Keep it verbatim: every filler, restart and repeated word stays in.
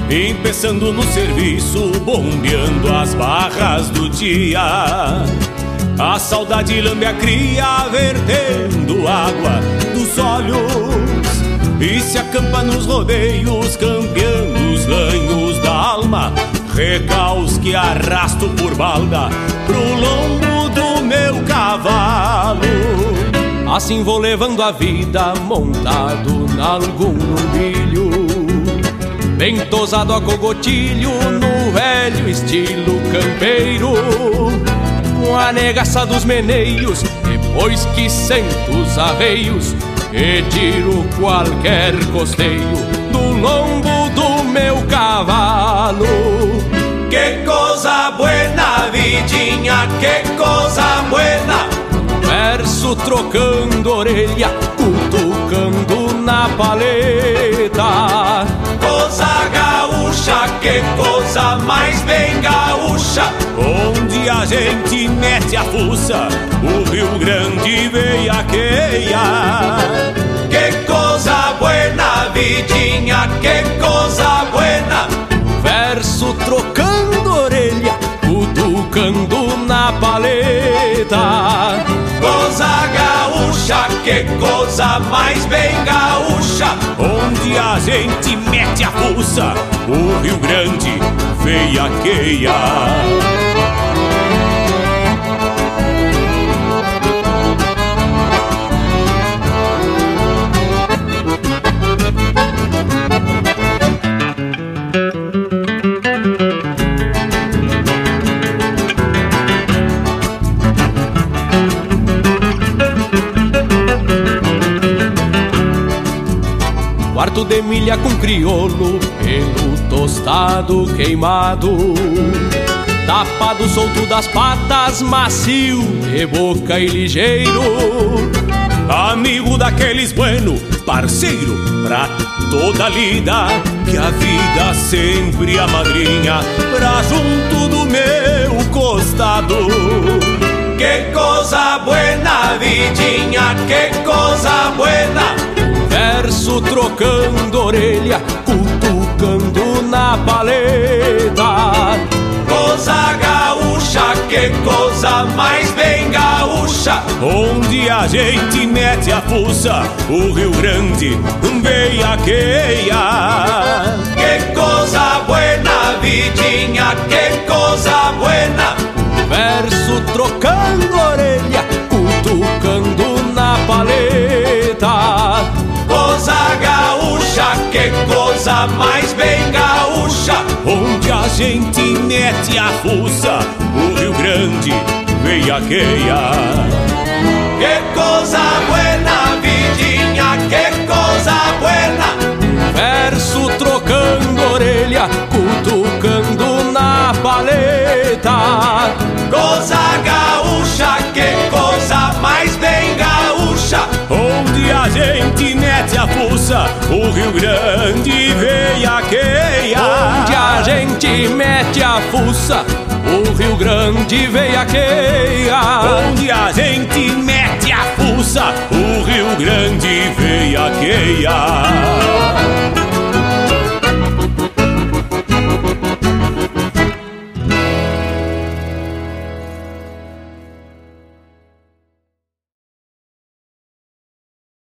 empeçando no serviço, bombeando as barras do dia. A saudade lambe a cria, vertendo água dos olhos, e se acampa nos rodeios, campeando os lanhos da alma, recaus que arrasto por balda pro lombo do meu cavalo. Assim vou levando a vida montado nalgum numbilho, bem tosado a cogotilho no velho estilo campeiro, com a negaça dos meneios, depois que sento os arreios e tiro qualquer costeio do lombo do meu cavalo. Que coisa buena, vidinha, que coisa buena, verso trocando orelha, cutucando na paleta. Coisa gaúcha, que coisa mais bem gaúcha, onde a gente mete a fuça, o Rio Grande veiaqueia. Que coisa buena, vidinha, que coisa buena, verso trocando orelha, cutucando na paleta. Coisa gaúcha, que coisa mais bem gaúcha, onde a gente mete a fuça, o Rio Grande veiaqueia. Quarto de milha com crioulo, pelo tostado queimado, tapado solto das patas, macio de boca e ligeiro. Amigo daqueles bueno, parceiro pra toda lida, que a vida sempre a madrinha pra junto do meu costado. Que coisa buena, vidinha, que coisa buena, verso trocando orelha, cutucando na paleta. Coisa gaúcha, que coisa mais bem gaúcha, onde a gente mete a fuça, o Rio Grande veiaqueia. Que coisa buena, vidinha, que coisa buena, verso trocando orelha, cutucando na paleta. Coisa gaúcha, que coisa mais bem gaúcha, onde a gente mete a fuça, o Rio Grande veiaqueia. Que coisa buena, vidinha, que coisa buena, verso trocando orelha, cutucando na paleta. Coisa gaúcha, que coisa mais bem gaúcha, onde a gente mete a fuça, o Rio Grande veiaqueia. Onde a gente mete a fuça, o Rio Grande veiaqueia. Onde a gente mete a fuça, o Rio Grande veiaqueia.